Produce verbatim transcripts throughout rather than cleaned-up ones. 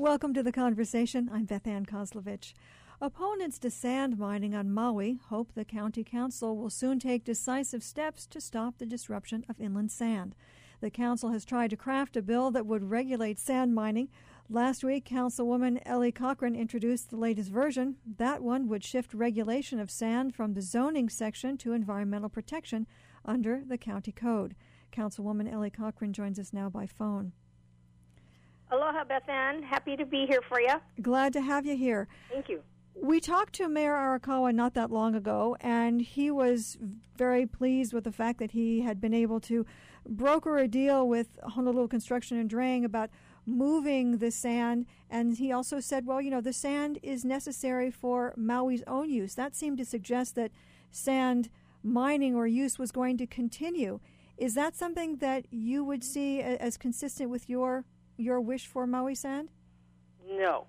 Welcome to the conversation. I'm Beth Ann Kozlovich. Opponents to sand mining on Maui hope the county council will soon take decisive steps to stop the disruption of inland sand. The council has tried to craft a bill that would regulate sand mining. Last week, Councilwoman Ellie Cochran introduced the latest version. That one would shift regulation of sand from the zoning section to environmental protection under the county code. Councilwoman Ellie Cochran joins us now by phone. Aloha, Beth Ann. Happy to be here for you. Glad to have you here. Thank you. We talked to Mayor Arakawa not that long ago, and he was very pleased with the fact that he had been able to broker a deal with Honolulu Construction and Draying about moving the sand. And he also said, well, you know, the sand is necessary for Maui's own use. That seemed to suggest that sand mining or use was going to continue. Is that something that you would see as consistent with your your wish for Maui sand? No.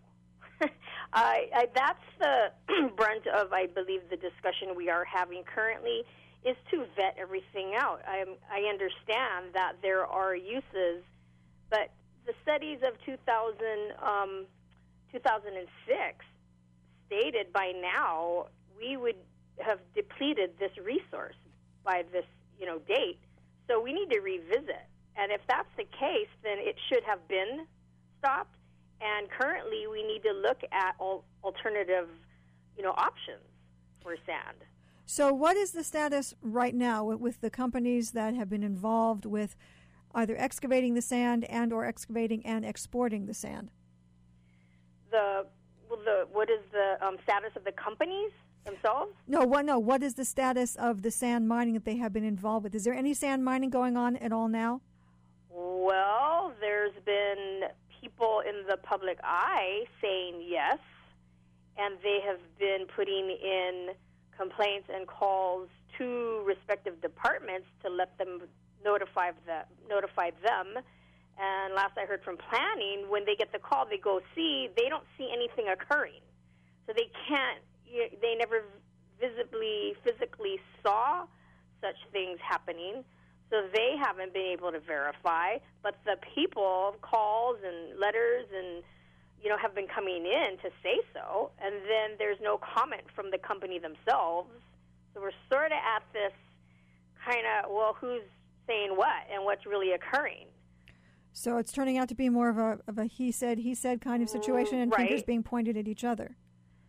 I, I, that's the brunt of, I believe, the discussion we are having currently is to vet everything out. I, I understand that there are uses, but the studies of two thousand, um, two thousand six stated by now we would have depleted this resource by this, you know, date. So we need to revisit. And if that's the case, then it should have been stopped. And currently, we need to look at al- alternative, you know, options for sand. So, what is the status right now with, with the companies that have been involved with either excavating the sand and or excavating and exporting the sand? The well, the what is the um, status of the companies themselves? No, what no. What is the status of the sand mining that they have been involved with? Is there any sand mining going on at all now? Well, there's been people in the public eye saying yes, and they have been putting in complaints and calls to respective departments to let them notify the, notify them. And last I heard from planning, when they get the call, they go see, they don't see anything occurring. So they can't, they never visibly, physically saw such things happening. So they haven't been able to verify, but the people, calls and letters and, you know, have been coming in to say so, and then there's no comment from the company themselves. So we're sort of at this kind of, well, who's saying what and what's really occurring? So it's turning out to be more of a of a he said, he said kind of situation, and right. fingers being pointed at each other.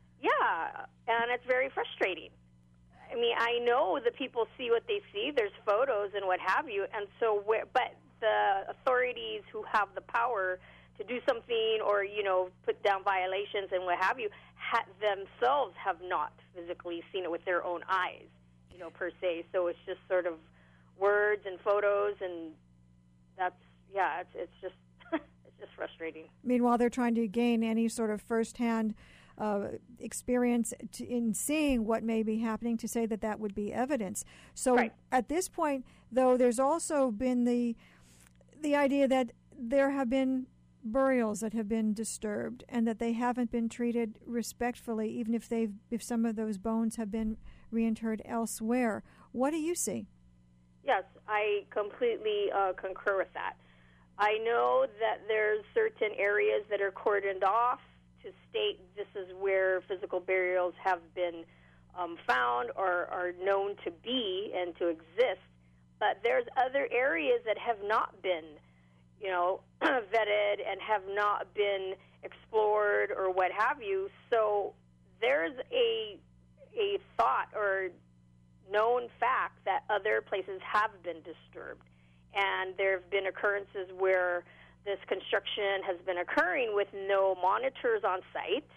Yeah, and it's very frustrating. I mean, I know the people see what they see. There's photos and what have you, and so, where, but the authorities who have the power to do something or, you know, put down violations and what have you, ha- themselves have not physically seen it with their own eyes, you know, per se. So it's just sort of words and photos, and that's, yeah, it's, it's just it's just frustrating. Meanwhile, they're trying to gain any sort of firsthand Uh, experience to, in seeing what may be happening to say that that would be evidence. So right. At this point, though, there's also been the the idea that there have been burials that have been disturbed and that they haven't been treated respectfully, even if they've if some of those bones have been reinterred elsewhere. What do you see? Yes, I completely uh, concur with that. I know that there's certain areas that are cordoned off to state this is where physical burials have been um, found or are known to be and to exist. But there's other areas that have not been, you know, vetted and have not been explored or what have you. So there's a a thought or known fact that other places have been disturbed. And there have been occurrences where this construction has been occurring with no monitors on site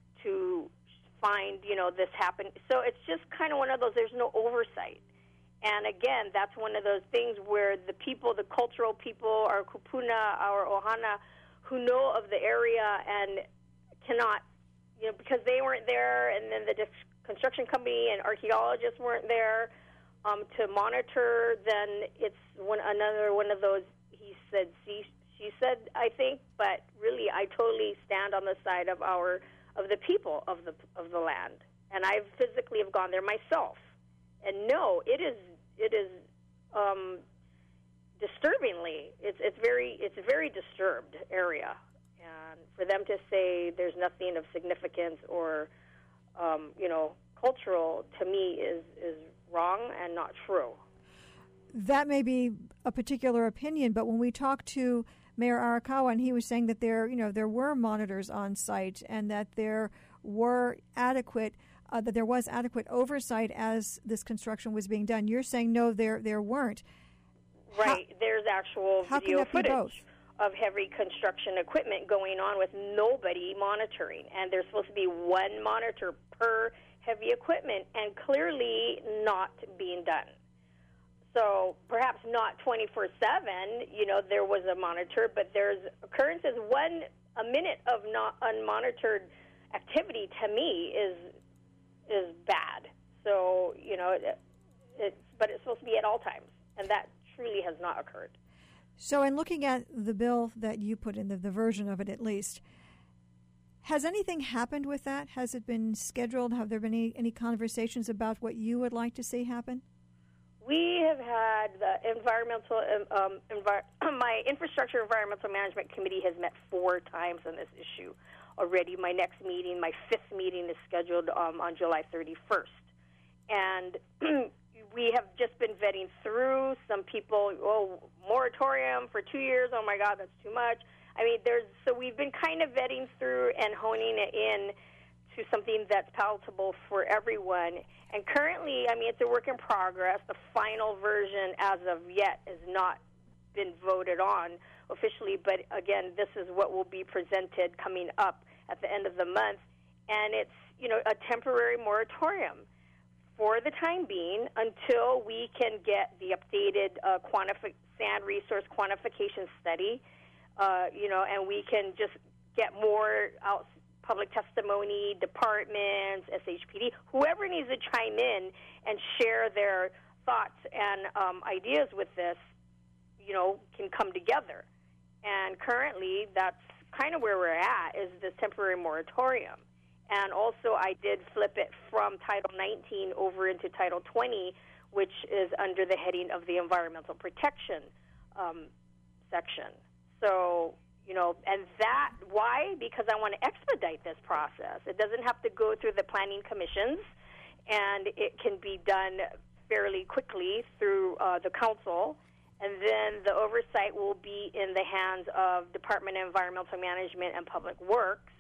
to find, you know, this happen. So it's just kind of one of those, there's no oversight. And again, that's one of those things where the people, the cultural people, our kupuna, our ohana, who know of the area and cannot, you know, because they weren't there, and then the dis- construction company and archaeologists weren't there um, to monitor, then it's one another one of those, he said, see, she said, I think, but really I totally stand on the side of our of the people of the of the land. And I physically have gone there myself. And no, it is it is um, disturbingly it's it's very it's a very disturbed area. And for them to say there's nothing of significance or, um, you know, cultural, to me is, is wrong and not true. That may be a particular opinion, but when we talked to Mayor Arakawa, and he was saying that there, you know, there were monitors on site and that there were adequate, uh, that there was adequate oversight as this construction was being done. You're saying no, there there weren't. Right. How, There's actual how video can that be both? footage of heavy construction equipment going on with nobody monitoring, and there's supposed to be one monitor per heavy equipment, and clearly not being done. So perhaps not twenty-four seven, you know, there was a monitor, but there's occurrences. One, a minute of not unmonitored activity to me is is bad. So, you know, it, it's, but it's supposed to be at all times, and that truly has not occurred. So in looking at the bill that you put in, the, the version of it at least, has anything happened with that? Has it been scheduled? Have there been any, any conversations about what you would like to see happen? We have had the environmental, um, envir- my infrastructure environmental management committee has met four times on this issue already. My next meeting, my fifth meeting, is scheduled um, on July thirty-first. And we have just been vetting through. Some people, oh, moratorium for two years, oh my God, that's too much. I mean, there's so we've been kind of vetting through and honing it in to something that's palatable for everyone. And currently, I mean, it's a work in progress. The final version, as of yet, has not been voted on officially. But again, this is what will be presented coming up at the end of the month. And it's, you know, a temporary moratorium for the time being until we can get the updated uh, quantifi- sand resource quantification study, uh, you know, and we can just get more out public testimony, departments, S H P D, whoever needs to chime in and share their thoughts and um, ideas with this, you know, can come together. And currently, that's kind of where we're at, is this temporary moratorium. And also, I did flip it from Title nineteen over into Title twenty, which is under the heading of the Environmental Protection um, section. So, you know, and that, why? Because I want to expedite this process. It doesn't have to go through the planning commissions, and it can be done fairly quickly through uh, the council. And then the oversight will be in the hands of Department of Environmental Management and Public Works.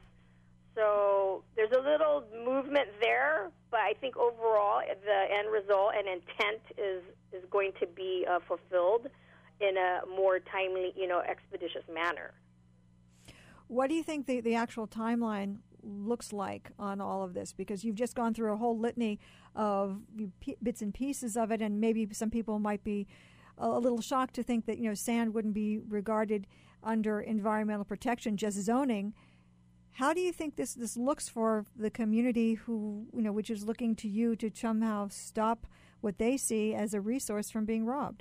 So there's a little movement there, but I think overall the end result and intent is, is going to be uh, fulfilled in a more timely, you know, expeditious manner. What do you think the, the actual timeline looks like on all of this? Because you've just gone through a whole litany of bits and pieces of it, and maybe some people might be a little shocked to think that, you know, sand wouldn't be regarded under environmental protection, just zoning. How do you think this, this looks for the community who, you know, which is looking to you to somehow stop what they see as a resource from being robbed?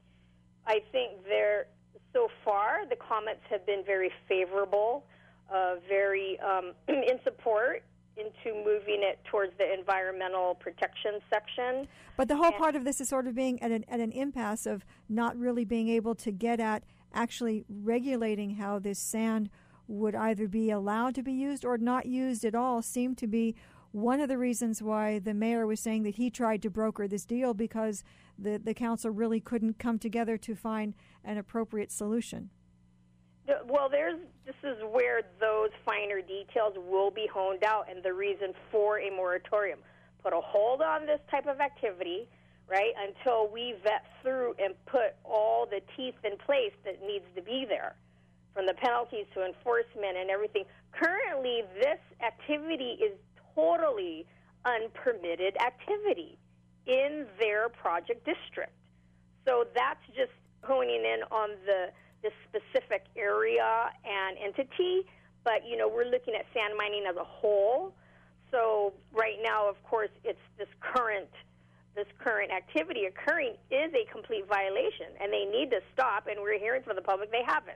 I think there, so far, the comments have been very favorable, uh, very um, in support into moving it towards the environmental protection section. But the whole and part of this is sort of being at an, at an impasse of not really being able to get at actually regulating how this sand would either be allowed to be used or not used at all, seemed to be one of the reasons why the mayor was saying that he tried to broker this deal, because the, the council really couldn't come together to find an appropriate solution. Well, there's this is where those finer details will be honed out, and the reason for a moratorium. Put a hold on this type of activity, right, until we vet through and put all the teeth in place that needs to be there, from the penalties to enforcement and everything. Currently, this activity is totally unpermitted activity in their project district. So that's just honing in on the this specific area and entity, but, you know, we're looking at sand mining as a whole. So right now, of course, it's this current this current activity occurring is a complete violation, and they need to stop, and we're hearing from the public they haven't.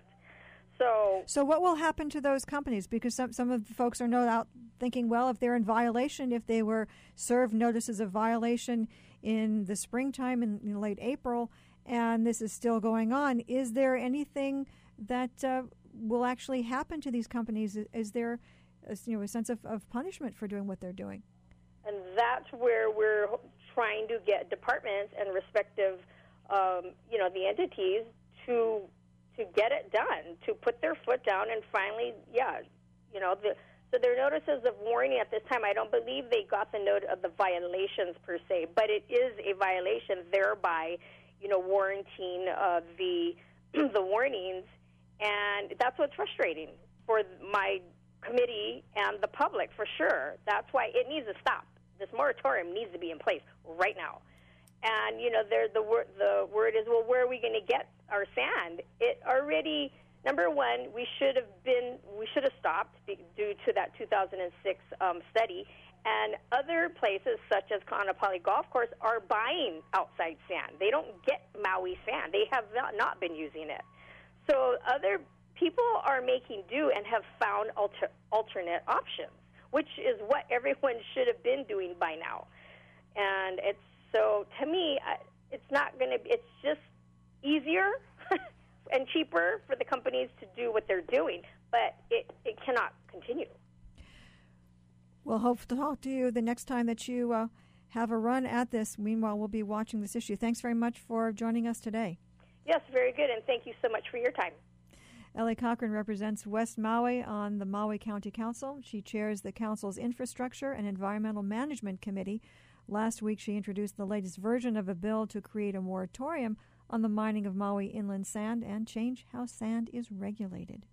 So so what will happen to those companies? Because some, some of the folks are no doubt thinking, well, if they're in violation, if they were served notices of violation in the springtime, in, in late April, and this is still going on, is there anything that uh, will actually happen to these companies? Is there a, you know, a sense of, of punishment for doing what they're doing? And that's where we're trying to get departments and respective, um, you know, the entities to to get it done, to put their foot down and finally, yeah, you know, the, so their notices of warning at this time, I don't believe they got the note of the violations per se, but it is a violation, thereby, you know, warranting uh, the the warnings, and that's what's frustrating for my committee and the public, for sure. That's why it needs to stop. This moratorium needs to be in place right now. And, you know, there, the, word, the word is, well, where are we going to get our sand? It already, number one, we should have been, we should have stopped due to that two thousand six um, study. And other places, such as Kaanapali Golf Course, are buying outside sand. They don't get Maui sand. They have not, not been using it. So other people are making do and have found alter, alternate options, which is what everyone should have been doing by now. And it's so, to me, it's not going to be, it's just easier and cheaper for the companies to do what they're doing, but it, it cannot continue. We'll hope to talk to you the next time that you uh, have a run at this. Meanwhile, we'll be watching this issue. Thanks very much for joining us today. Yes, very good, and thank you so much for your time. Ellie Cochran represents West Maui on the Maui County Council. She chairs the council's Infrastructure and Environmental Management Committee. Last week, she introduced the latest version of a bill to create a moratorium on the mining of Maui inland sand and change how sand is regulated.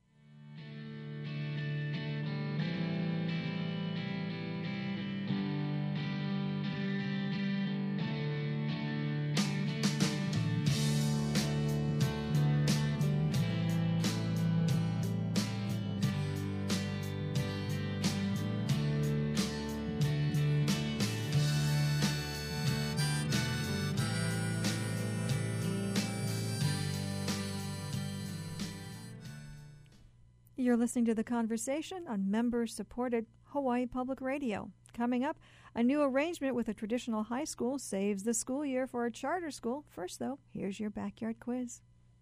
You're listening to The Conversation on member-supported Hawaii Public Radio. Coming up, a new arrangement with a traditional high school saves the school year for a charter school. First, though, here's your backyard quiz.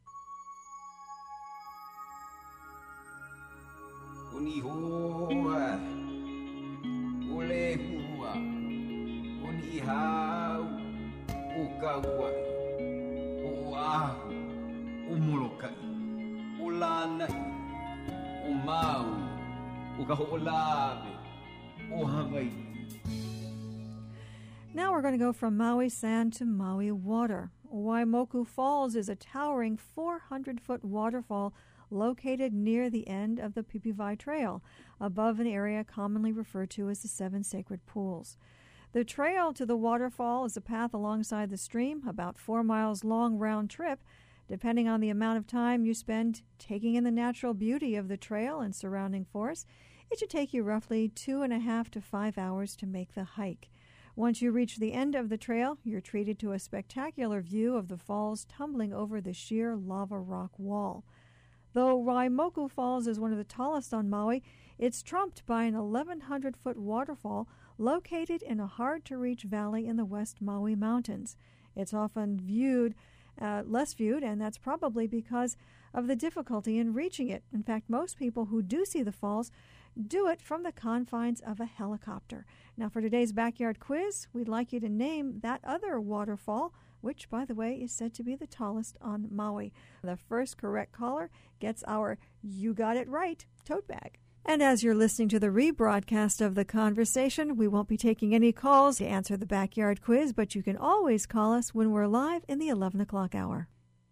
Now we're going to go from Maui sand to Maui water. Waimoku Falls is a towering four hundred foot waterfall located near the end of the Pipivai Trail, above an area commonly referred to as the Seven Sacred Pools. The trail to the waterfall is a path alongside the stream, about four miles long round trip. Depending on the amount of time you spend taking in the natural beauty of the trail and surrounding forest, it should take you roughly two and a half to five hours to make the hike. Once you reach the end of the trail, you're treated to a spectacular view of the falls tumbling over the sheer lava rock wall. Though Waimoku Falls is one of the tallest on Maui, it's trumped by an eleven hundred foot waterfall located in a hard-to-reach valley in the West Maui Mountains. It's often viewed Uh, less viewed, and that's probably because of the difficulty in reaching it. In fact, most people who do see the falls do it from the confines of a helicopter. Now, for today's backyard quiz, we'd like you to name that other waterfall, which, by the way, is said to be the tallest on Maui. The first correct caller gets our You Got It Right tote bag. And as you're listening to the rebroadcast of The Conversation, we won't be taking any calls to answer the backyard quiz, but you can always call us when we're live in the eleven o'clock hour.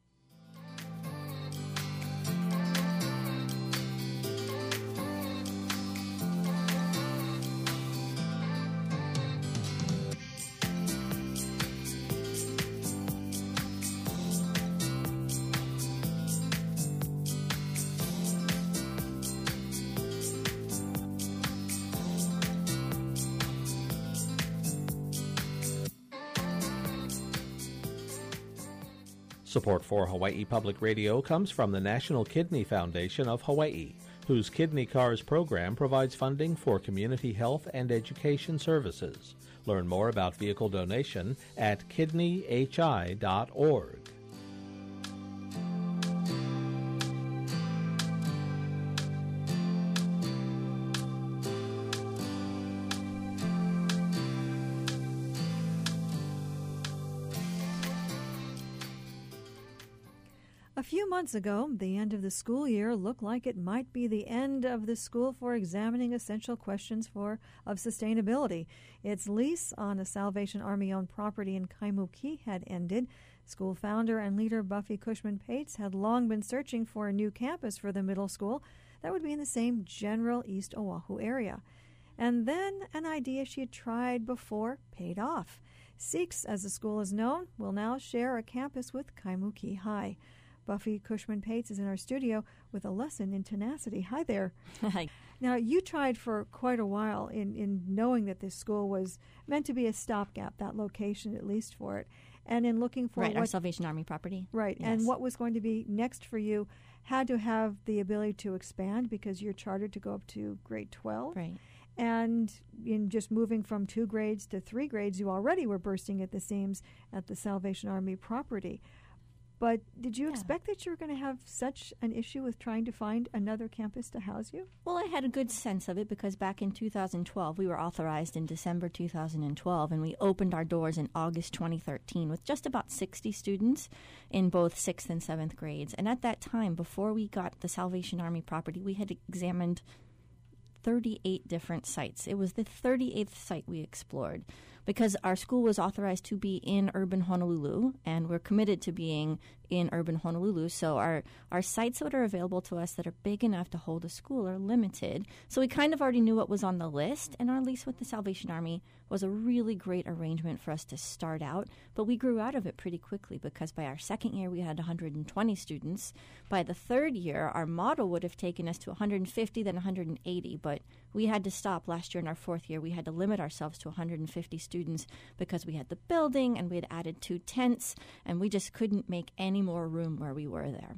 Support for Hawaii Public Radio comes from the National Kidney Foundation of Hawaii, whose Kidney Cars program provides funding for community health and education services. Learn more about vehicle donation at kidney h i dot org. few months ago, the end of the school year looked like it might be the end of the school for examining essential questions for of sustainability. Its lease on a Salvation Army-owned property in Kaimuki had ended. School founder and leader Buffy Cushman-Pates had long been searching for a new campus for the middle school that would be in the same general East Oahu area. And then an idea she had tried before paid off. Seeks, as the school is known, will now share a campus with Kaimuki High. Buffy Cushman-Pates is in our studio with a lesson in tenacity. Hi there. Hi. Now, you tried for quite a while in, in knowing that this school was meant to be a stopgap, that location at least for it, and in looking for right, what, our Salvation Army property. Right, yes. And what was going to be next for you had to have the ability to expand because you're chartered to go up to grade twelve. Right. And in just moving from two grades to three grades, you already were bursting at the seams at the Salvation Army property. But did you yeah. expect that you were going to have such an issue with trying to find another campus to house you? Well, I had a good sense of it because back in two thousand twelve, we were authorized in December two thousand twelve, and we opened our doors in August twenty thirteen with just about sixty students in both sixth and seventh grades. And at that time, before we got the Salvation Army property, we had examined thirty-eight different sites. It was the thirty-eighth site we explored because our school was authorized to be in urban Honolulu, and we're committed to being in urban Honolulu. So our, our sites that are available to us that are big enough to hold a school are limited. So we kind of already knew what was on the list, and our lease with the Salvation Army was a really great arrangement for us to start out. But we grew out of it pretty quickly because by our second year, we had one hundred twenty students. By the third year, our model would have taken us to one hundred fifty, then one hundred eighty. But we had to stop last year in our fourth year. We had to limit ourselves to one hundred fifty students because we had the building and we had added two tents, and we just couldn't make any more room where we were there.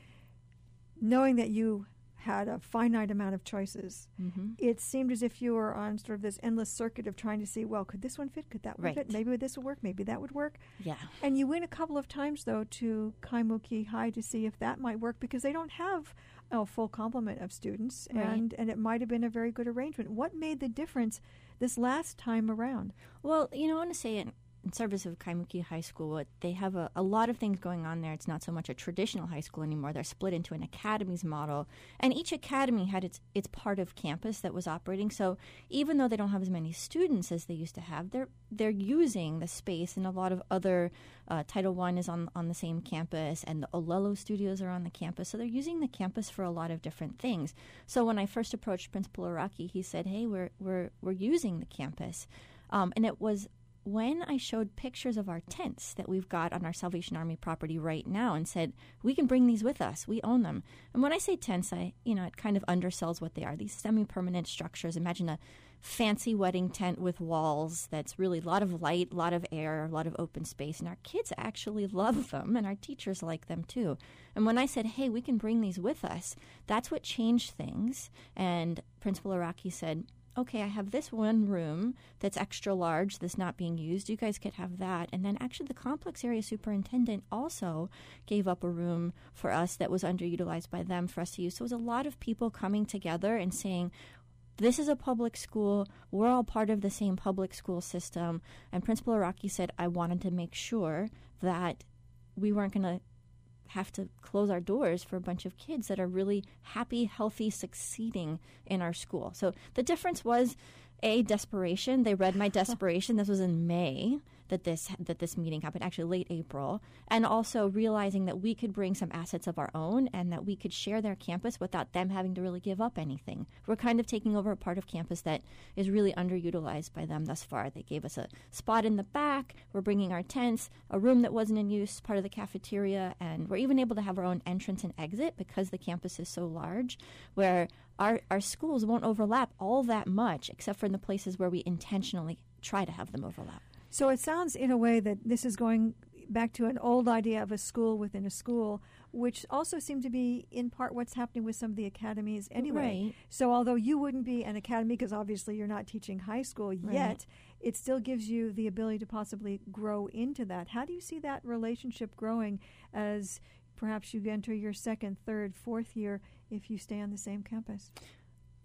Knowing that you had a finite amount of choices, mm-hmm. it seemed as if you were on sort of this endless circuit of trying to see, well, could this one fit? Could that one right. fit? Maybe this would work. Maybe that would work. Yeah. And you went a couple of times, though, to Kaimuki High to see if that might work because they don't have a full complement of students, right. and, and it might have been a very good arrangement. What made the difference this last time around? Well, you know, I want to say in, in service of Kaimuki High School, they have a, a lot of things going on there. It's not so much a traditional high school anymore. They're split into an academies model, and each academy had its its part of campus that was operating. So even though they don't have as many students as they used to have, they're they're using the space, and a lot of other uh, Title One is on on the same campus, and the Olelo studios are on the campus. So they're using the campus for a lot of different things. So when I first approached Principal Araki, he said, "Hey, we're we're we're using the campus," um, and it was when I showed pictures of our tents that we've got on our Salvation Army property right now and said, we can bring these with us. We own them. And when I say tents, I, you know, it kind of undersells what they are. These semi-permanent structures. Imagine a fancy wedding tent with walls that's really a lot of light, a lot of air, a lot of open space. And our kids actually love them, and our teachers like them too. And when I said, hey, we can bring these with us, that's what changed things. And Principal Araki said, okay, I have this one room that's extra large that's not being used. You guys could have that. And then actually the complex area superintendent also gave up a room for us that was underutilized by them for us to use. So it was a lot of people coming together and saying, this is a public school. We're all part of the same public school system. And Principal Araki said, I wanted to make sure that we weren't going to have to close our doors for a bunch of kids that are really happy, healthy, succeeding in our school. So the difference was, A, desperation. They read my desperation. This was in May that this that this meeting happened, actually late April, and also realizing that we could bring some assets of our own and that we could share their campus without them having to really give up anything. We're kind of taking over a part of campus that is really underutilized by them thus far. They gave us a spot in the back. We're bringing our tents, a room that wasn't in use, part of the cafeteria, and we're even able to have our own entrance and exit because the campus is so large, where our, our schools won't overlap all that much except for in the places where we intentionally try to have them overlap. So it sounds in a way that this is going back to an old idea of a school within a school, which also seemed to be in part what's happening with some of the academies anyway. Right. So although you wouldn't be an academy because obviously you're not teaching high school Right. yet, it still gives you the ability to possibly grow into that. How do you see that relationship growing as perhaps you enter your second, third, fourth year if you stay on the same campus?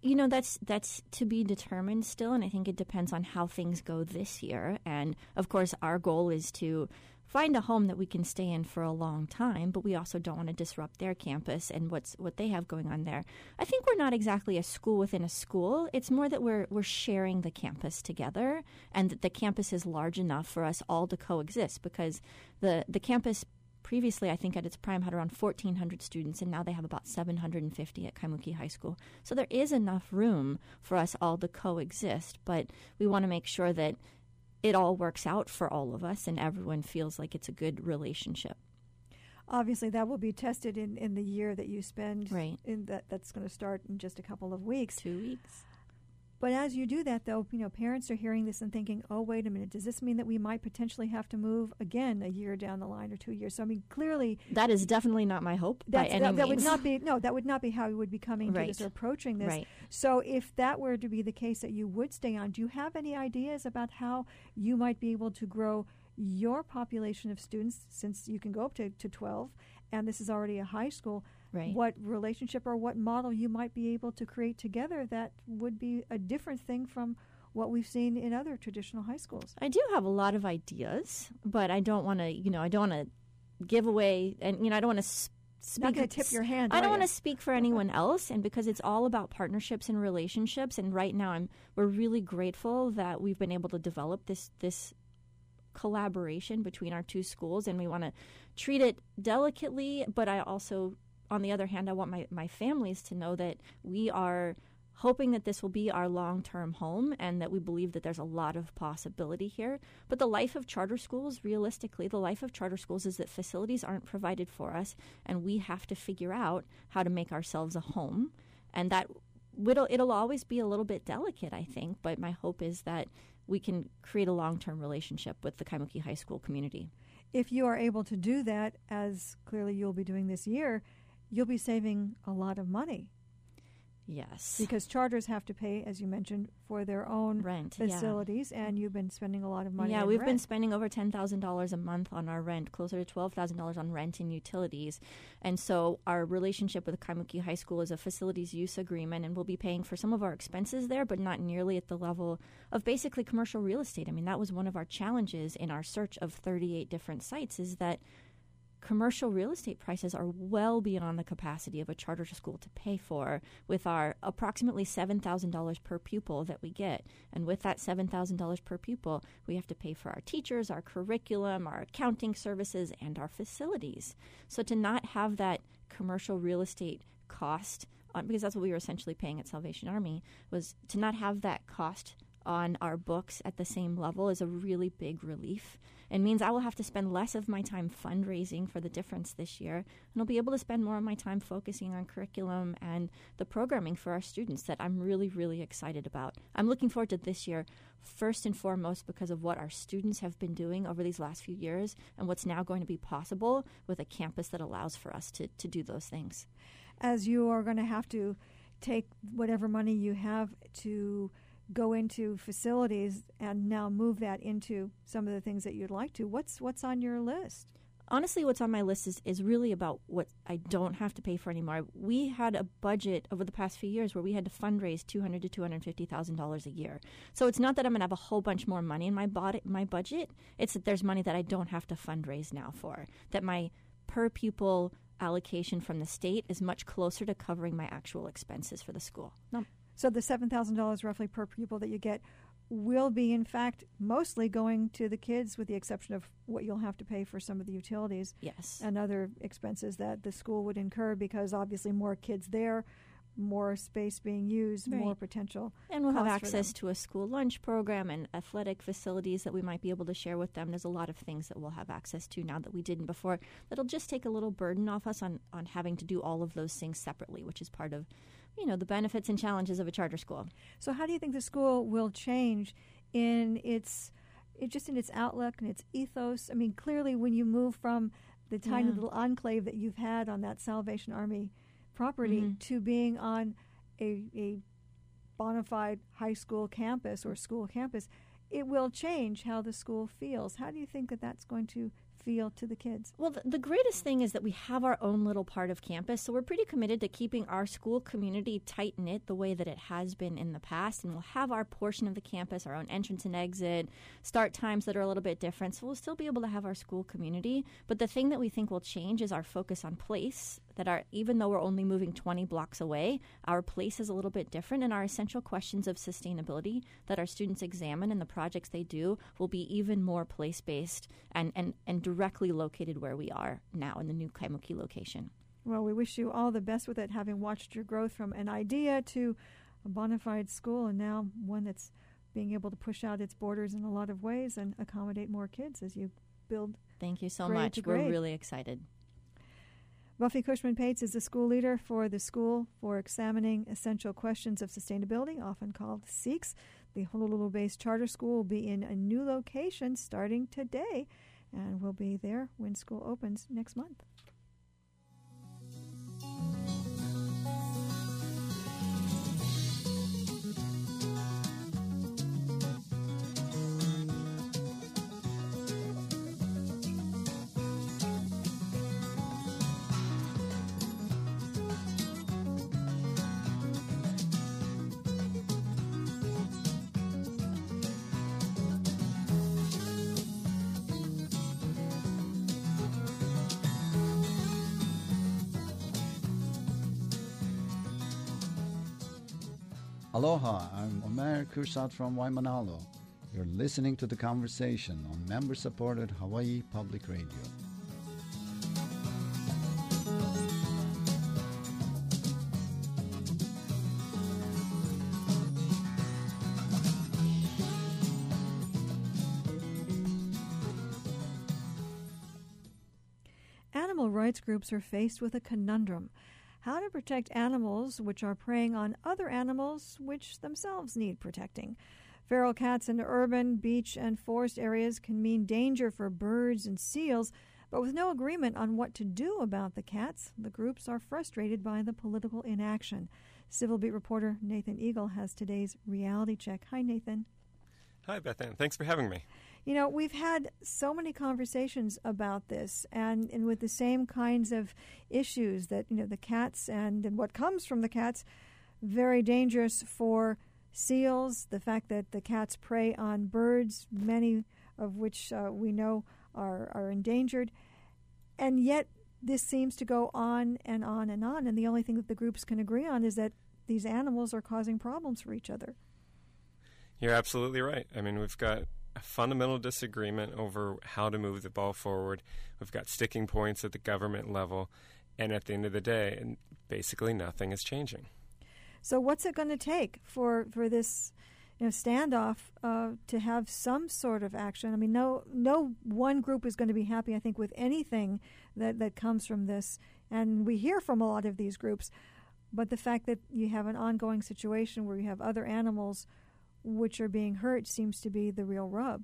You know, that's that's to be determined still, and I think it depends on how things go this year. And, of course, our goal is to find a home that we can stay in for a long time, but we also don't want to disrupt their campus and what's what they have going on there. I think we're not exactly a school within a school. It's more that we're we're sharing the campus together, and that the campus is large enough for us all to coexist, because the, the campus previously, I think at its prime, had around fourteen hundred students, and now they have about seven hundred fifty at Kaimuki High School. So there is enough room for us all to coexist, but we want to make sure that it all works out for all of us and everyone feels like it's a good relationship. Obviously, that will be tested in, in the year that you spend. Right. In that, that's going to start in just a couple of weeks. Two weeks. But as you do that, though, you know, parents are hearing this and thinking, oh, wait a minute, does this mean that we might potentially have to move again a year down the line or two years? So, I mean, clearly... That is definitely not my hope by any that, that means. would not be, no, that would not be how you would be coming right. to this or approaching this. Right. So if that were to be the case that you would stay on, do you have any ideas about how you might be able to grow your population of students, since you can go up to, to twelve, and this is already a high school? Right. What relationship or what model you might be able to create together that would be a different thing from what we've seen in other traditional high schools? I do have a lot of ideas, but I don't want to, you know, I don't want to give away, and, you know, I don't want to sp- speak. Not going to tip your hand. I don't want you? to speak for anyone else, and because it's all about partnerships and relationships, and right now I'm we're really grateful that we've been able to develop this this collaboration between our two schools, and we want to treat it delicately, but I also, on the other hand, I want my, my families to know that we are hoping that this will be our long-term home and that we believe that there's a lot of possibility here. But the life of charter schools, realistically, the life of charter schools is that facilities aren't provided for us, and we have to figure out how to make ourselves a home. And that it'll, it'll always be a little bit delicate, I think, but my hope is that we can create a long-term relationship with the Kaimuki High School community. If you are able to do that, as clearly you'll be doing this year, you'll be saving a lot of money. Yes. Because charters have to pay, as you mentioned, for their own rent facilities, yeah. and you've been spending a lot of money Yeah, on we've rent. been spending over ten thousand dollars a month on our rent, closer to twelve thousand dollars on rent and utilities. And so our relationship with Kaimuki High School is a facilities use agreement, and we'll be paying for some of our expenses there, but not nearly at the level of basically commercial real estate. I mean, that was one of our challenges in our search of thirty-eight different sites, is that commercial real estate prices are well beyond the capacity of a charter school to pay for, with our approximately seven thousand dollars per pupil that we get. And with that seven thousand dollars per pupil, we have to pay for our teachers, our curriculum, our accounting services, and our facilities. So to not have that commercial real estate cost, on, because that's what we were essentially paying at Salvation Army, was to not have that cost on our books at the same level is a really big relief. It means I will have to spend less of my time fundraising for the difference this year, and I'll be able to spend more of my time focusing on curriculum and the programming for our students that I'm really, really excited about. I'm looking forward to this year, first and foremost, because of what our students have been doing over these last few years and what's now going to be possible with a campus that allows for us to, to do those things. As you are going to have to take whatever money you have to go into facilities and now move that into some of the things that you'd like to, what's what's on your list? Honestly, what's on my list is, is really about what I don't have to pay for anymore. We had a budget over the past few years where we had to fundraise two hundred thousand to two hundred fifty thousand dollars a year. So it's not that I'm going to have a whole bunch more money in my, bod- my budget. It's that there's money that I don't have to fundraise now for, that my per pupil allocation from the state is much closer to covering my actual expenses for the school. No. So the seven thousand dollars roughly per pupil that you get will be, in fact, mostly going to the kids, with the exception of what you'll have to pay for some of the utilities. Yes. And other expenses that the school would incur, because obviously more kids there, more space being used, right. more potential. And we'll have cost for access them. to a school lunch program and athletic facilities that we might be able to share with them. There's a lot of things that we'll have access to now that we didn't before. That'll just take a little burden off us on, on having to do all of those things separately, which is part of, you know, the benefits and challenges of a charter school. So how do you think the school will change in its, it just in its outlook and its ethos? I mean, clearly when you move from the tiny Yeah. little enclave that you've had on that Salvation Army property Mhm. to being on a, a bona fide high school campus or school campus, it will change how the school feels. How do you think that that's going to feel to the kids? Well, the, the greatest thing is that we have our own little part of campus, so we're pretty committed to keeping our school community tight-knit the way that it has been in the past, and we'll have our portion of the campus, our own entrance and exit, start times that are a little bit different, so we'll still be able to have our school community. But the thing that we think will change is our focus on place, that our, even though we're only moving twenty blocks away, our place is a little bit different, and our essential questions of sustainability that our students examine and the projects they do will be even more place-based and, and, and directly located where we are now in the new Kaimuki location. Well, we wish you all the best with it, having watched your growth from an idea to a bona fide school and now one that's being able to push out its borders in a lot of ways and accommodate more kids as you build. Thank you so grade much. to We're grade. really excited. Buffy Cushman-Pates is the school leader for the School for Examining Essential Questions of Sustainability, often called SEEKS. The Honolulu-based charter school will be in a new location starting today, and will be there when school opens next month. Aloha, I'm Omer Kursat from Waimanalo. You're listening to The Conversation on member-supported Hawaii Public Radio. Animal rights groups are faced with a conundrum: how to protect animals which are preying on other animals which themselves need protecting. Feral cats in urban, beach, and forest areas can mean danger for birds and seals, but with no agreement on what to do about the cats, the groups are frustrated by the political inaction. Civil Beat reporter Nathan Eagle has today's reality check. Hi, Nathan. Hi, Beth Ann. Thanks for having me. You know, we've had so many conversations about this, and, and with the same kinds of issues that, you know, the cats and, and what comes from the cats, very dangerous for seals, the fact that the cats prey on birds, many of which uh, we know are, are endangered, and yet this seems to go on and on and on, and the only thing that the groups can agree on is that these animals are causing problems for each other. You're absolutely right. I mean, we've got a fundamental disagreement over how to move the ball forward. We've got sticking points at the government level, and at the end of the day, and basically nothing is changing. So what's it going to take for, for this, you know, standoff uh, to have some sort of action? I mean, no no one group is going to be happy, I think, with anything that, that comes from this, and we hear from a lot of these groups, but the fact that you have an ongoing situation where you have other animals which are being hurt seems to be the real rub.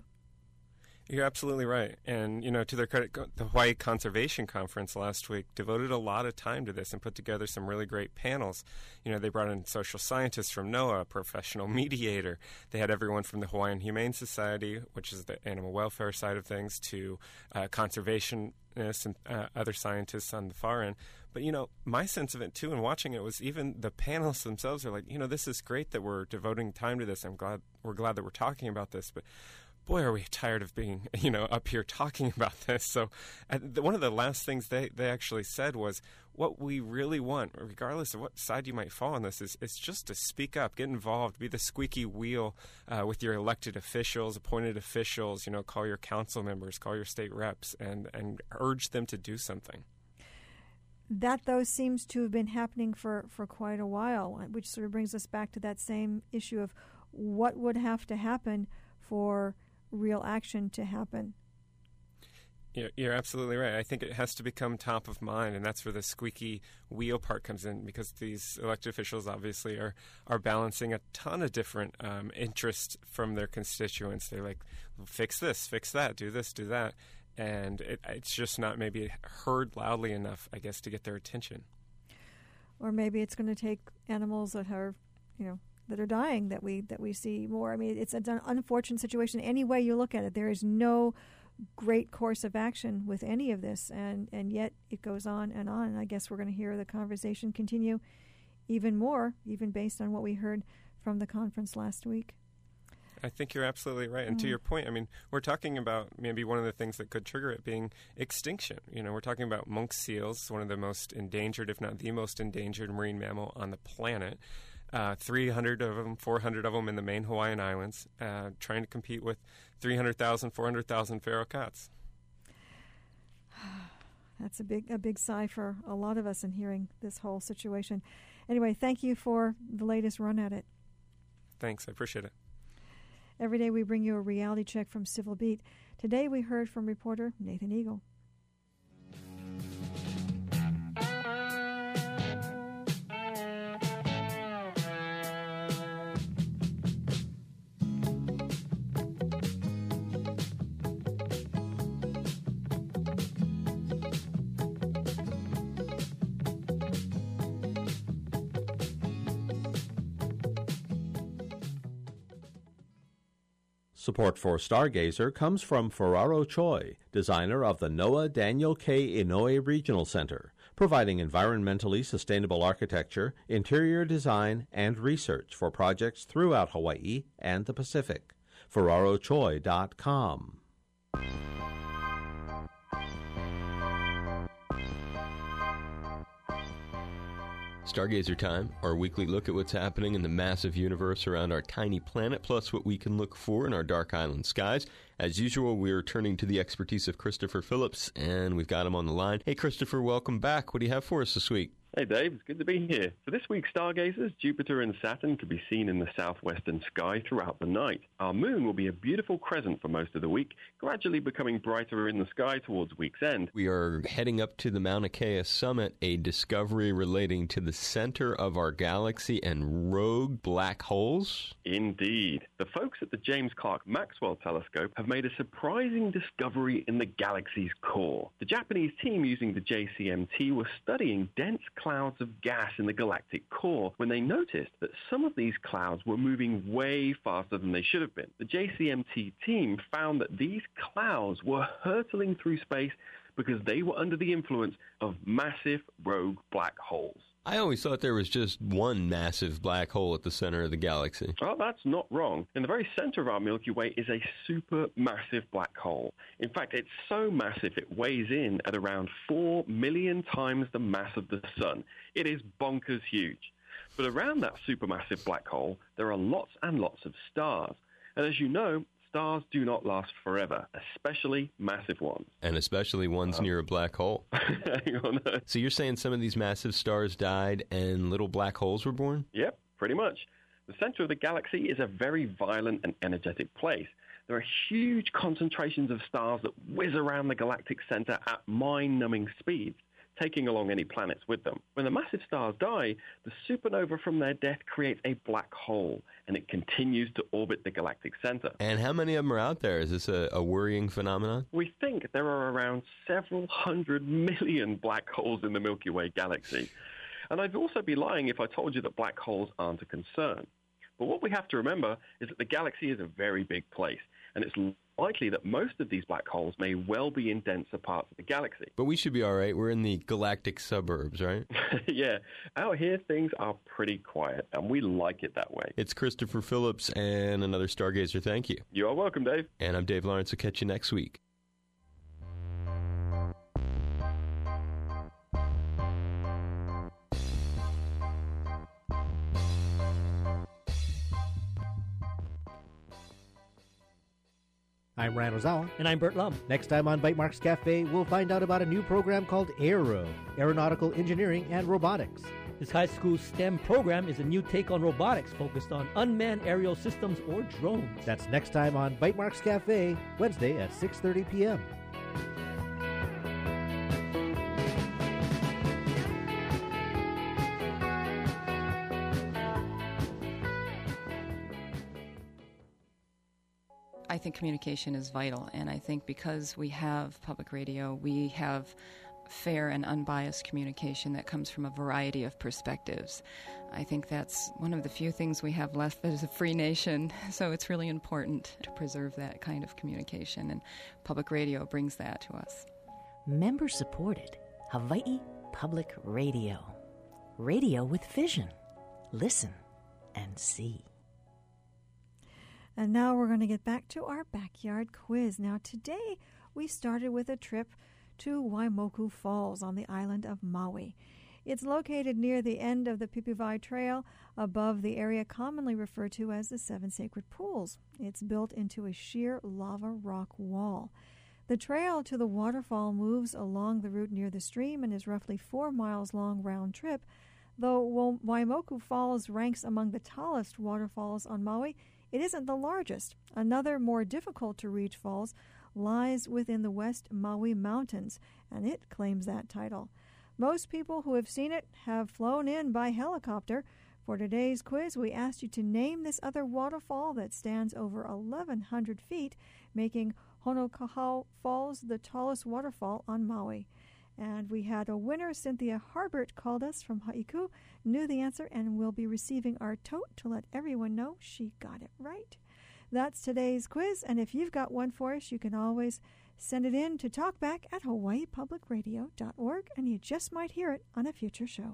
You're absolutely right. And, you know, to their credit, the Hawaii Conservation Conference last week devoted a lot of time to this and put together some really great panels. You know, they brought in social scientists from NOAA, a professional mediator. They had everyone from the Hawaiian Humane Society, which is the animal welfare side of things, to uh, conservationists and uh, other scientists on the far end. But, you know, my sense of it, too, and watching it was even the panelists themselves are like, you know, this is great that we're devoting time to this. I'm glad we're glad that we're talking about this. But, boy, are we tired of being, you know, up here talking about this. So uh, the, one of the last things they, they actually said was what we really want, regardless of what side you might fall on this, is, is just to speak up, get involved, be the squeaky wheel uh, with your elected officials, appointed officials, you know, call your council members, call your state reps, and, and urge them to do something. That, though, seems to have been happening for, for quite a while, which sort of brings us back to that same issue of what would have to happen for real action to happen. You're, you're absolutely right. I think it has to become top of mind, and that's where the squeaky wheel part comes in, because these elected officials obviously are, are balancing a ton of different um, interests from their constituents. They're like, fix this, fix that, do this, do that. And it, it's just not maybe heard loudly enough, I guess, to get their attention. Or maybe it's going to take animals that are, you know, that are dying that we that we see more. I mean, it's an unfortunate situation any way you look at it. There is no great course of action with any of this, and, and yet it goes on and on. And I guess we're going to hear the conversation continue even more, even based on what we heard from the conference last week. I think you're absolutely right. And mm. to your point, I mean, we're talking about maybe one of the things that could trigger it being extinction. You know, we're talking about monk seals, one of the most endangered, if not the most endangered marine mammal on the planet. Uh, three hundred of them, four hundred of them in the main Hawaiian Islands, uh, trying to compete with three hundred thousand, four hundred thousand feral cats. That's a big, a big sigh for a lot of us in hearing this whole situation. Anyway, thank you for the latest run at it. Thanks. I appreciate it. Every day we bring you a reality check from Civil Beat. Today we heard from reporter Nathan Eagle. Support for Stargazer comes from Ferraro Choi, designer of the NOAA Daniel K. Inouye Regional Center, providing environmentally sustainable architecture, interior design, and research for projects throughout Hawaii and the Pacific. Ferraro Choi dot com. Stargazer Time, our weekly look at what's happening in the massive universe around our tiny planet, plus what we can look for in our dark island skies. As usual, we're turning to the expertise of Christopher Phillips, and we've got him on the line. Hey, Christopher, welcome back. What do you have for us this week? Hey, Dave. It's good to be here. For this week's Stargazers, Jupiter and Saturn could be seen in the southwestern sky throughout the night. Our moon will be a beautiful crescent for most of the week, gradually becoming brighter in the sky towards week's end. We are heading up to the Mauna Kea Summit, a discovery relating to the center of our galaxy and rogue black holes. Indeed. The folks at the James Clerk Maxwell Telescope have made a surprising discovery in the galaxy's core. The Japanese team using the J C M T were studying dense clouds of gas in the galactic core when they noticed that some of these clouds were moving way faster than they should have been. The J C M T team found that these clouds were hurtling through space because they were under the influence of massive rogue black holes. I always thought there was just one massive black hole at the center of the galaxy. Well, that's not wrong. In the very center of our Milky Way is a supermassive black hole. In fact, it's so massive it weighs in at around four million times the mass of the Sun. It is bonkers huge. But around that supermassive black hole, there are lots and lots of stars. And as you know, stars do not last forever, especially massive ones. And especially ones uh, near a black hole. Hang on. So you're saying some of these massive stars died and little black holes were born? Yep, pretty much. The center of the galaxy is a very violent and energetic place. There are huge concentrations of stars that whiz around the galactic center at mind-numbing speeds, taking along any planets with them. When the massive stars die, the supernova from their death creates a black hole, and it continues to orbit the galactic center. And how many of them are out there? Is this a, a worrying phenomenon? We think there are around several hundred million black holes in the Milky Way galaxy. And I'd also be lying if I told you that black holes aren't a concern. But what we have to remember is that the galaxy is a very big place, and it's likely that most of these black holes may well be in denser parts of the galaxy. But we should be all right. We're in the galactic suburbs, right? Yeah. Out here, things are pretty quiet, and we like it that way. It's Christopher Phillips and another Stargazer. Thank you. You are welcome, Dave. And I'm Dave Lawrence. I'll catch you next week. I'm Ryan Ozawa. And I'm Bert Lum. Next time on Bytemarks Cafe, we'll find out about a new program called Aero, Aeronautical Engineering and Robotics. This high school STEM program is a new take on robotics focused on unmanned aerial systems or drones. That's next time on Bytemarks Cafe, Wednesday at six thirty p.m. I think communication is vital, and I think because we have public radio, we have fair and unbiased communication that comes from a variety of perspectives. I think that's one of the few things we have left as a free nation, so it's really important to preserve that kind of communication, and public radio brings that to us. Member-supported Hawaii Public Radio. Radio with vision. Listen and see. And now we're going to get back to our backyard quiz. Now today we started with a trip to Waimoku Falls on the island of Maui. It's located near the end of the Pipivai Trail above the area commonly referred to as the Seven Sacred Pools. It's built into a sheer lava rock wall. The trail to the waterfall moves along the route near the stream and is roughly four miles long round trip. Though Waimoku Falls ranks among the tallest waterfalls on Maui, it isn't the largest. Another more difficult to reach falls lies within the West Maui Mountains, and it claims that title. Most people who have seen it have flown in by helicopter. For today's quiz, we asked you to name this other waterfall that stands over eleven hundred feet, making Honokahau Falls the tallest waterfall on Maui. And we had a winner. Cynthia Harbert called us from Haiku, knew the answer, and will be receiving our tote to let everyone know she got it right. That's today's quiz, and if you've got one for us, you can always send it in to talkback at hawaii public radio dot org, and you just might hear it on a future show.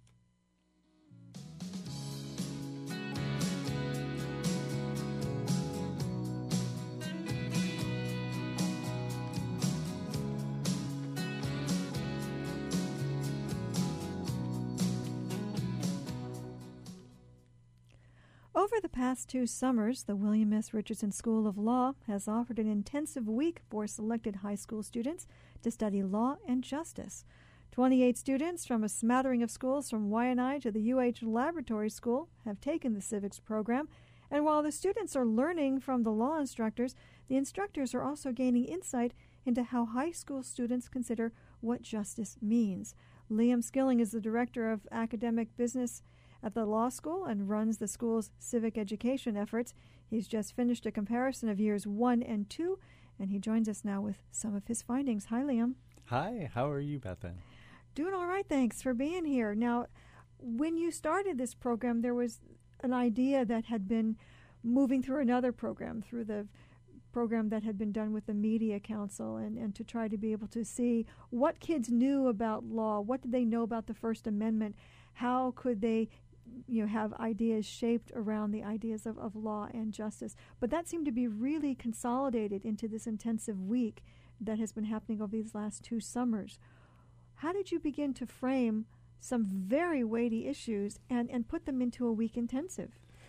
Over the past two summers, the William S. Richardson School of Law has offered an intensive week for selected high school students to study law and justice. twenty-eight students from a smattering of schools from Waianae to the U H Laboratory School have taken the civics program, and while the students are learning from the law instructors, the instructors are also gaining insight into how high school students consider what justice means. Liam Skilling is the Director of Academic Business at the law school and runs the school's civic education efforts. He's just finished a comparison of years one and two, and he joins us now with some of his findings. Hi, Liam. Hi, how are you, Beth Ann? Doing all right, thanks for being here. Now, when you started this program, there was an idea that had been moving through another program, through the program that had been done with the Media Council, and, and to try to be able to see what kids knew about law, what did they know about the First Amendment, how could they you know, have ideas shaped around the ideas of, of law and justice. But that seemed to be really consolidated into this intensive week that has been happening over these last two summers. How did you begin to frame some very weighty issues and, and put them into a week intensive?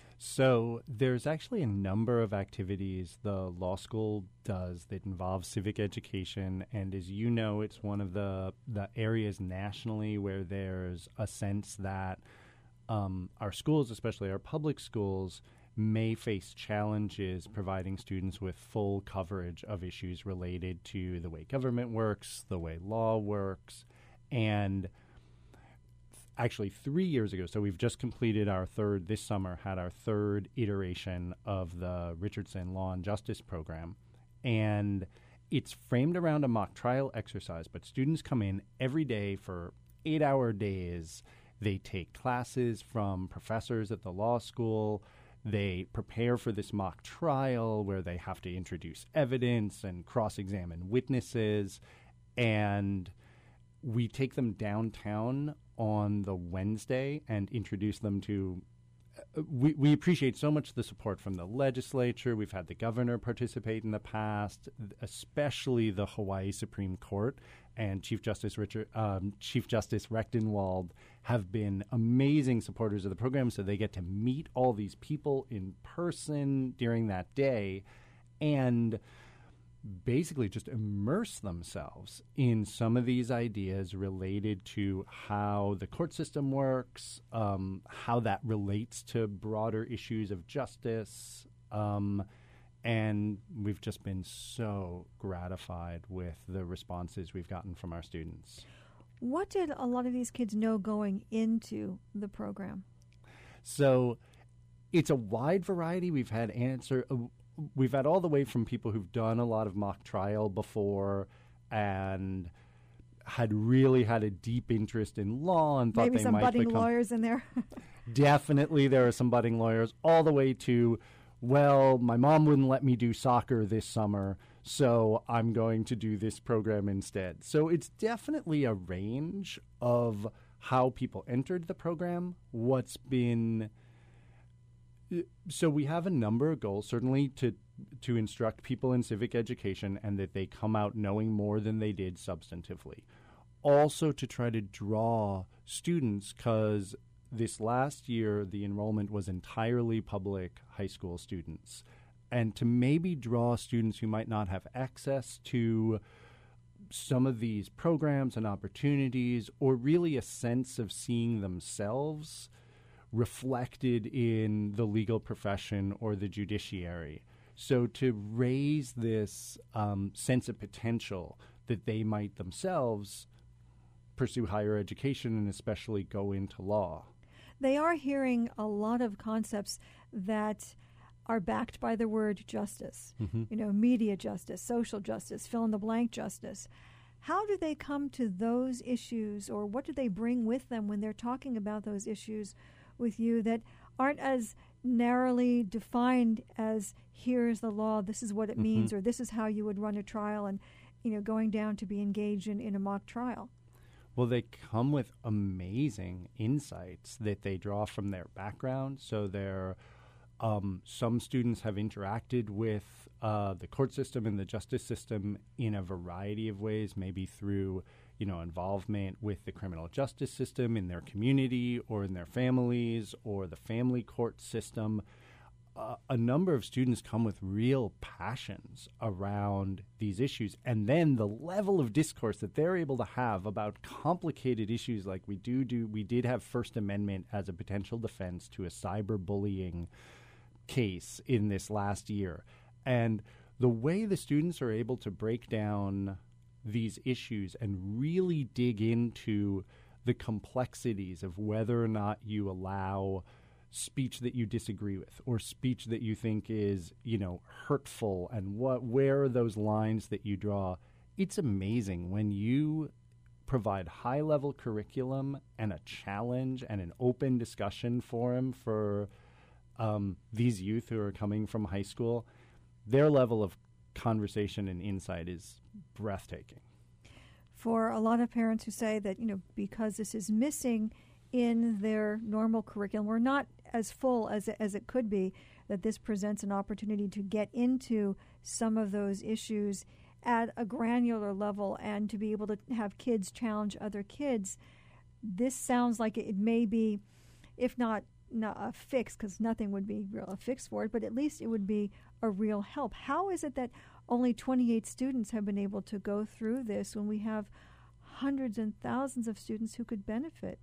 So there's actually a number of activities the law school does that involve civic education, and as you know, it's one of the, the areas nationally where there's a sense that Um, our schools, especially our public schools, may face challenges providing students with full coverage of issues related to the way government works, the way law works. And actually three years ago, so we've just completed our third, this summer, had our third iteration of the Richardson Law and Justice program. And it's framed around a mock trial exercise, but students come in every day for eight-hour days. They take classes from professors at the law school. They prepare for this mock trial where they have to introduce evidence and cross-examine witnesses. And we take them downtown on the Wednesday and introduce them to uh, we, we appreciate so much the support from the legislature. We've had the governor participate in the past, especially the Hawaii Supreme Court and Chief Justice Richard, um, Chief Justice Rechtenwald have been amazing supporters of the program, so they get to meet all these people in person during that day and basically just immerse themselves in some of these ideas related to how the court system works, um, how that relates to broader issues of justice, um, and we've just been so gratified with the responses we've gotten from our students. What did a lot of these kids know going into the program? So it's a wide variety. We've had answer. Uh, we've had all the way from people who've done a lot of mock trial before and had really had a deep interest in law and thought Maybe they some might budding become lawyers in there. Definitely there are some budding lawyers, all the way to, well, my mom wouldn't let me do soccer this summer, so I'm going to do this program instead. So it's definitely a range of how people entered the program, what's been... So we have a number of goals, certainly to to instruct people in civic education and that they come out knowing more than they did substantively. Also to try to draw students, because this last year the enrollment was entirely public high school students, and to maybe draw students who might not have access to some of these programs and opportunities, or really a sense of seeing themselves reflected in the legal profession or the judiciary. So to raise this um, sense of potential that they might themselves pursue higher education and especially go into law. They are hearing a lot of concepts that are backed by the word justice. Mm-hmm. You know, media justice, social justice, fill-in-the-blank justice. How do they come to those issues, or what do they bring with them when they're talking about those issues with you that aren't as narrowly defined as here's the law, this is what it Mm-hmm. means, or this is how you would run a trial, and, you know, going down to be engaged in, in a mock trial? Well, they come with amazing insights that they draw from their background. So they're, um, some students have interacted with uh, the court system and the justice system in a variety of ways, maybe through, you know, involvement with the criminal justice system in their community or in their families or the family court system. Uh, a number of students come with real passions around these issues, and then the level of discourse that they're able to have about complicated issues, like we do do we did have First Amendment as a potential defense to a cyberbullying case in this last year, and the way the students are able to break down these issues and really dig into the complexities of whether or not you allow speech that you disagree with or speech that you think is, you know, hurtful, and what where are those lines that you draw. It's amazing when you provide high-level curriculum and a challenge and an open discussion forum for um, these youth who are coming from high school. Their level of conversation and insight is breathtaking. For a lot of parents who say that, you know, because this is missing in their normal curriculum, or not as full as it, as it could be, that this presents an opportunity to get into some of those issues at a granular level and to be able to have kids challenge other kids. This sounds like it may be, if not, not a fix, because nothing would be real a fix for it, but at least it would be a real help. How is it that only twenty-eight students have been able to go through this when we have hundreds and thousands of students who could benefit?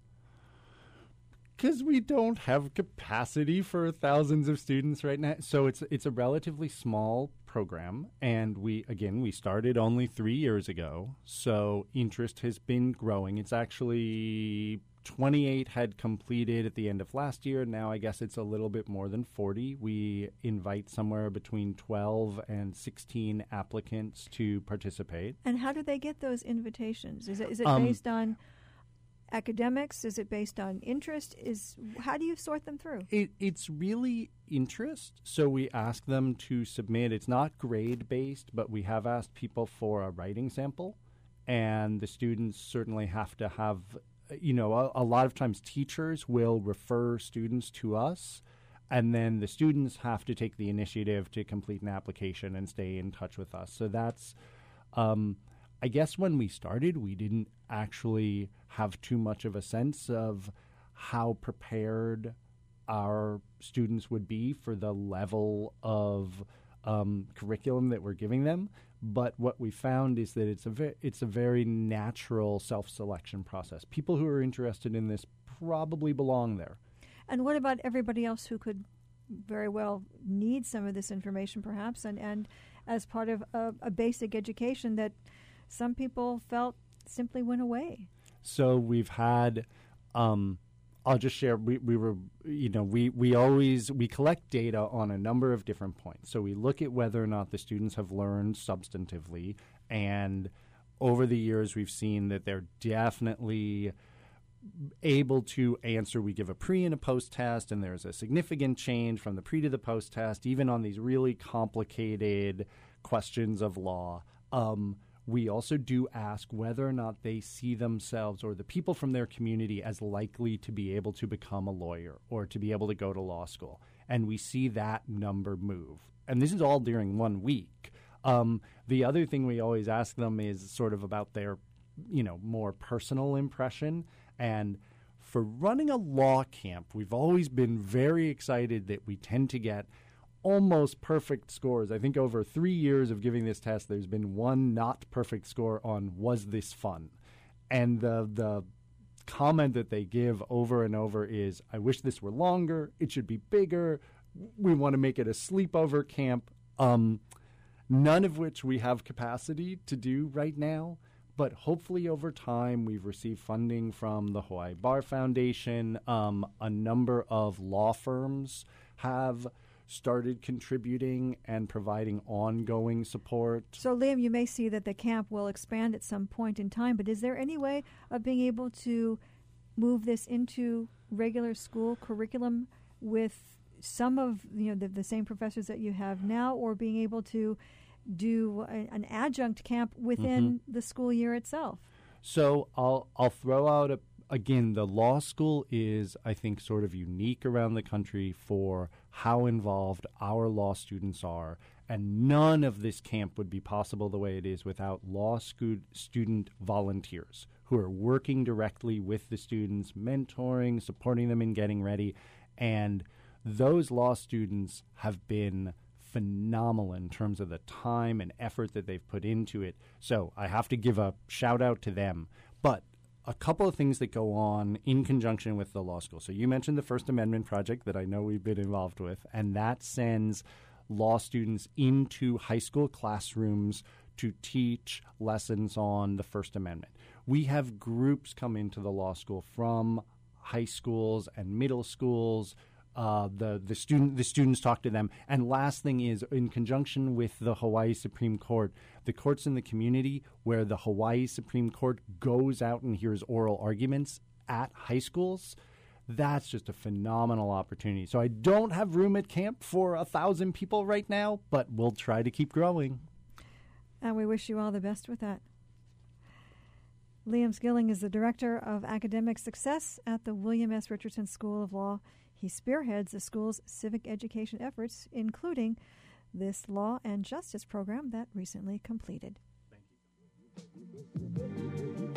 Because we don't have capacity for thousands of students right now. So it's it's a relatively small program, and we again we started only three years ago. So interest has been growing. It's actually twenty-eight had completed at the end of last year. Now I guess it's a little bit more than forty. We invite somewhere between twelve and sixteen applicants to participate. And how do they get those invitations? Is it is it Um, based on academics? Is it based on interest? Is how do you sort them through? It, it's really interest. So we ask them to submit. It's not grade based, but we have asked people for a writing sample, and the students certainly have to have, you know, a, a lot of times teachers will refer students to us, and then the students have to take the initiative to complete an application and stay in touch with us. So that's, um, I guess when we started, we didn't actually have too much of a sense of how prepared our students would be for the level of um, curriculum that we're giving them. But what we found is that it's a ve- it's a very natural self-selection process. People who are interested in this probably belong there. And what about everybody else who could very well need some of this information, perhaps, and, and as part of a, a basic education that some people felt simply went away? So we've had, um, I'll just share, we, we were, you know, we, we always, we collect data on a number of different points. So we look at whether or not the students have learned substantively, and over the years, we've seen that they're definitely able to answer. We give a pre and a post test, and there's a significant change from the pre to the post test, even on these really complicated questions of law. Um, we also do ask whether or not they see themselves or the people from their community as likely to be able to become a lawyer or to be able to go to law school. And we see that number move. And this is all during one week. Um, the other thing we always ask them is sort of about their, you know, more personal impression. And for running a law camp, we've always been very excited that we tend to get almost perfect scores. I think over three years of giving this test, there's been one not perfect score on was this fun? And the the comment that they give over and over is, I wish this were longer. It should be bigger. We want to make it a sleepover camp. Um, none of which we have capacity to do right now. But hopefully over time, we've received funding from the Hawaii Bar Foundation. Um, a number of law firms have started contributing and providing ongoing support. So, Liam, you may see that the camp will expand at some point in time, but is there any way of being able to move this into regular school curriculum with some of you know the, the same professors that you have now, or being able to do a, an adjunct camp within mm-hmm. the school year itself? So I'll I'll throw out a again, the law school is, I think, sort of unique around the country for how involved our law students are, and none of this camp would be possible the way it is without law scu- student volunteers who are working directly with the students, mentoring, supporting them in getting ready, and those law students have been phenomenal in terms of the time and effort that they've put into it. So I have to give a shout out to them. But a couple of things that go on in conjunction with the law school. So you mentioned the First Amendment Project that I know we've been involved with, and that sends law students into high school classrooms to teach lessons on the First Amendment. We have groups come into the law school from high schools and middle schools. Uh, the the student the students talk to them. And last thing is, in conjunction with the Hawaii Supreme Court, the courts in the community where the Hawaii Supreme Court goes out and hears oral arguments at high schools, that's just a phenomenal opportunity. So I don't have room at camp for a thousand people right now, but we'll try to keep growing. And we wish you all the best with that. Liam Skilling is the Director of Academic Success at the William S. Richardson School of Law. He spearheads the school's civic education efforts, including this law and justice program that recently completed. Thank you.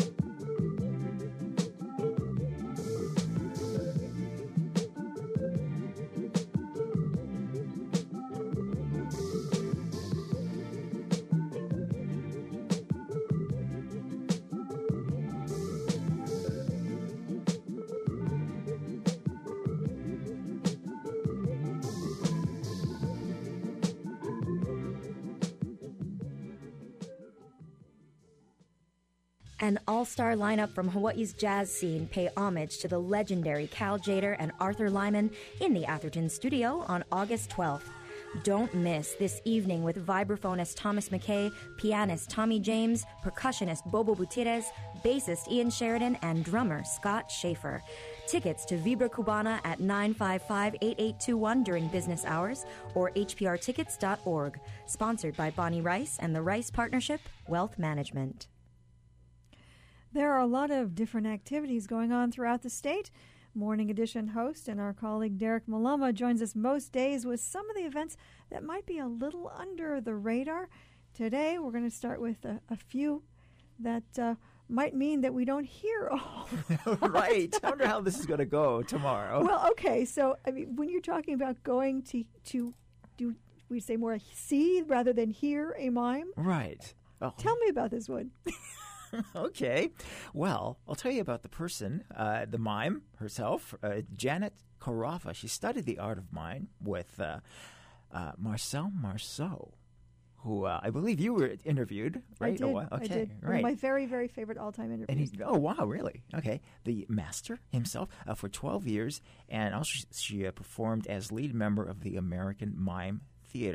An all-star lineup from Hawaii's jazz scene pay homage to the legendary Cal Tjader and Arthur Lyman in the Atherton studio on August twelfth. Don't miss this evening with vibraphonist Thomas McKay, pianist Tommy James, percussionist Bobo Gutierrez, bassist Ian Sheridan, and drummer Scott Schaefer. Tickets to Vibra Cubana at nine five five, eight eight two one during business hours or h p r tickets dot org. Sponsored by Bonnie Rice and the Rice Partnership Wealth Management. There are a lot of different activities going on throughout the state. Morning Edition host and our colleague Derek Malama joins us most days with some of the events that might be a little under the radar. Today we're going to start with a, a few that uh, might mean that we don't hear all. Right. I wonder how this is going to go tomorrow. Well, okay. So, I mean, when you're talking about going to, to do we say more see rather than hear a mime? Right. Oh. Tell me about this one. Okay. Well, I'll tell you about the person, uh, the mime herself, uh, Janet Carafa. She studied the art of mime with uh, uh, Marcel Marceau, who uh, I believe you were interviewed, right? I did. Oh, okay. I did. Right. One of my very, very favorite all-time interviews. And he's, oh, wow, really? Okay. The master himself uh, for twelve years, and also she, she uh, performed as lead member of the American Mime Theater.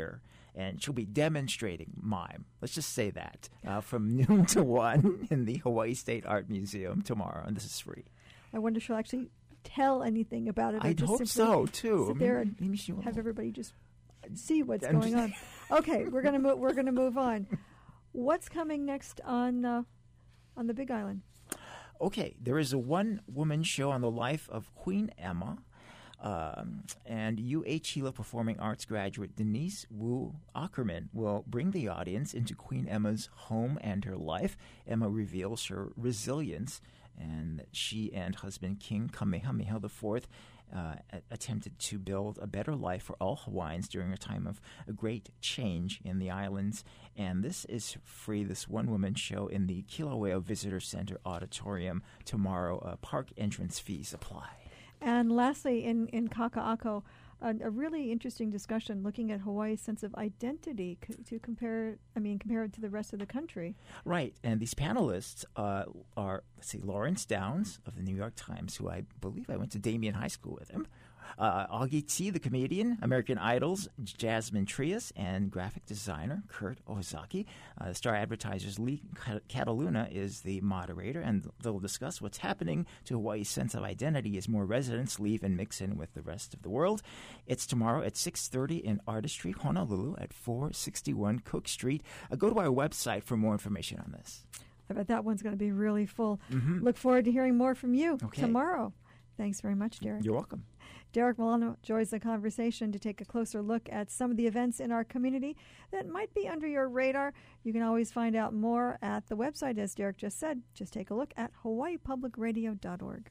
and she'll be demonstrating mime. Let's just say that uh, from noon to one in the Hawaii State Art Museum tomorrow, and this is free. I wonder if she'll actually tell anything about it. Or I just hope so too. Sit I there mean, and maybe she will. have everybody just see what's I'm going on. Okay, we're gonna mo- we're gonna move on. What's coming next on uh, on the Big Island? Okay, there is a one-woman show on the life of Queen Emma. Um, and U H Hilo Performing Arts graduate Denise Wu Ackerman will bring the audience into Queen Emma's home and her life. Emma reveals her resilience, and that she and husband King Kamehameha the Fourth uh, a- attempted to build a better life for all Hawaiians during a time of a great change in the islands. And this is free, this one-woman show in the Kilauea Visitor Center Auditorium tomorrow. Uh, park entrance fees apply. And lastly, in, in Kaka'ako, a, a really interesting discussion looking at Hawaii's sense of identity c- to compare, I mean, compare it to the rest of the country. Right. And these panelists uh, are, let's see, Lawrence Downs of the New York Times, who I believe I went to Damien High School with him. Uh, Augie T, the comedian, American Idol's Jasmine Trias, and graphic designer Kurt Ozaki. Uh, Star Advertisers Lee Cataluna is the moderator, and they'll discuss what's happening to Hawaii's sense of identity as more residents leave and mix in with the rest of the world. It's tomorrow at six thirty in Artistry, Honolulu at four sixty-one Cook Street. Uh, go to our website for more information on this. I bet that one's going to be really full. Mm-hmm. Look forward to hearing more from you Okay. tomorrow. Thanks very much, Derek. You're welcome. Derek Milano joins the conversation to take a closer look at some of the events in our community that might be under your radar. You can always find out more at the website, as Derek just said. Just take a look at hawaii public radio dot org.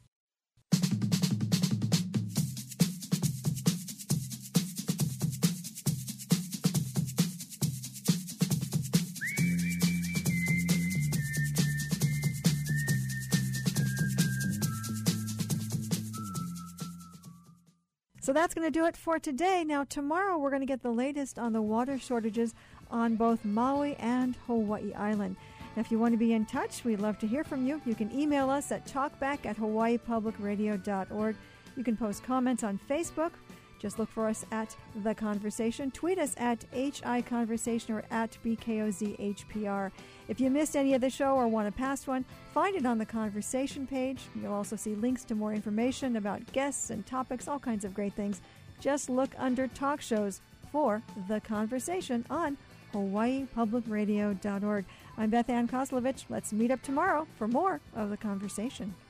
So that's going to do it for today. Now, tomorrow we're going to get the latest on the water shortages on both Maui and Hawaii Island. Now, if you want to be in touch, we'd love to hear from you. You can email us at talkback at hawaii public radio dot org. You can post comments on Facebook. Just look for us at The Conversation. Tweet us at H I Conversation or at B K O Z H P R. If you missed any of the show or want a past one, find it on the Conversation page. You'll also see links to more information about guests and topics, all kinds of great things. Just look under Talk Shows for The Conversation on hawaii public radio dot org. I'm Beth Ann Kozlovich. Let's meet up tomorrow for more of The Conversation.